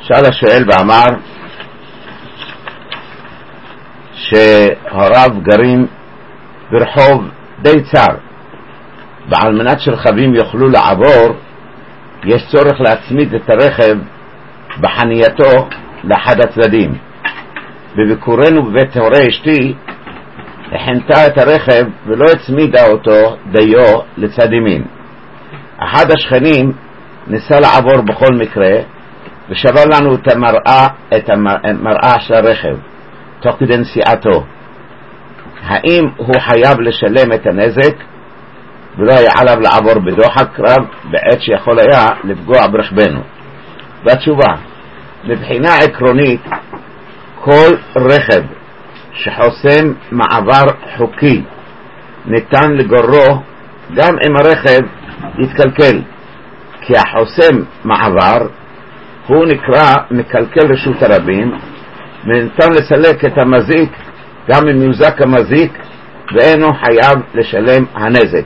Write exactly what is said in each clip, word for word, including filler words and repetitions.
שאל השואל ואמר שהוריו גרים ברחוב די צר, ועל מנת שרכבים יוכלו לעבור יש צורך להצמיד את הרכב בחנייתו לאחד הצדדים. בביקורנו בבית הורי אשתי הכנתה את הרכב ולא הצמידה אותו דיו לצד ימין. אחד השכנים ניסה לעבור בכל מקרה ושבר לנו את המראה, את המראה של הרכב תוך כדי נסיעתו. האם הוא חייב לשלם את הנזק ולא היה עליו לעבור בדוחק רב בעת שיכול היה לפגוע ברכבנו? והתשובה, מבחינה עקרונית כל רכב שחוסם מעבר חוקי ניתן לגורו גם אם הרכב יתקלקל, כי החוסם מעבר הוא נקרא מקלקל רשות הרבים, וניתן לסלק את המזיק גם אם יוזק המזיק ואינו חייב לשלם הנזק.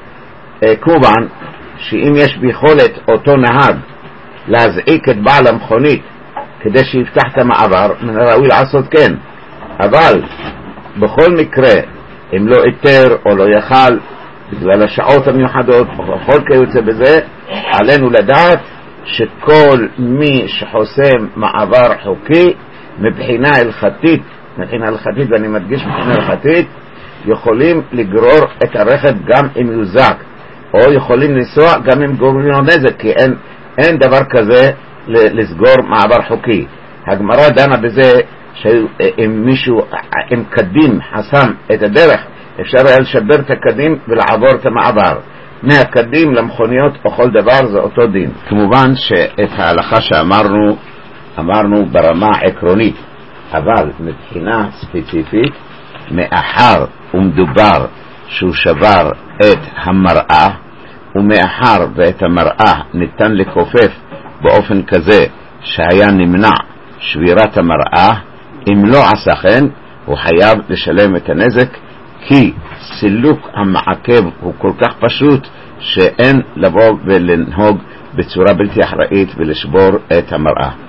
כמובן שאם יש ביכולת אותו נהג להזעיק את בעל המכונית כדי שיפתח את המעבר, מן הראוי לעשות כן, אבל בכל מקרה אם לא איתר או לא יכל בגלל השעות המיוחדות או כל כיוצא בזה, עלינו לדעת שכל מי שחוסם מעבר חוקי מבחינה הלכתית, מבחינה הלכתית ואני מדגיש מבחינה הלכתית, יכולים לגרור את הרכב גם אם יוזק, או יכולים לנסוע גם אם גורמים לו נזק, כי אין, אין דבר כזה לסגור מעבר חוקי. הגמרא דנה בזה שאם מישהו, אם קדים חסם את הדרך, אפשר היה לשבר את הקדים ולעבור את המעבר. מהקדים למכוניות או כל דבר זה אותו דין. כמובן שאת ההלכה שאמרנו אמרנו ברמה עקרונית, אבל מבחינה ספציפית מאחר ומדובר שהוא שבר את המראה, ומאחר ואת המראה ניתן לכופף באופן כזה שהיה נמנע שבירת המראה, אם לא עשה כן הוא חייב לשלם את הנזק, כי סילוק המעכב הוא כל כך פשוט שאין לבוא ולנהוג בצורה בלתי אחראית ולשבור את המראה.